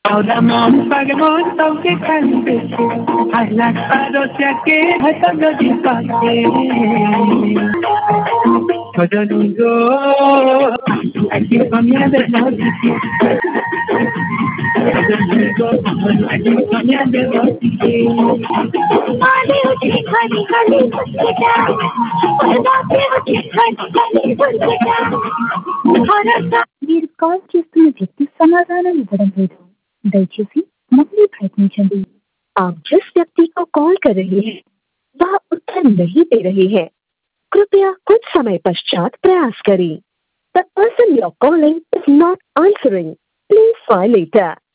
Ahora pagamos aunque cante, a las parodias que hasta no disparte. Todo el mundo, aquí comienza el noticia. Todo el mundo, aquí comienza el noticia. Hali hali hali hali మీరు call చేస్తున్న వ్యక్తి సమాధానం ఇవ్వడం లేదు దయచేసి మళ్ళీ ప్రయత్నించండి आप जिस व्यक्ति को कॉल कर रहे हैं वह उत्तर नहीं दे रहे हैं। कृपया कुछ समय पश्चात प्रयास करें। The person you're calling is not answering. Please try later.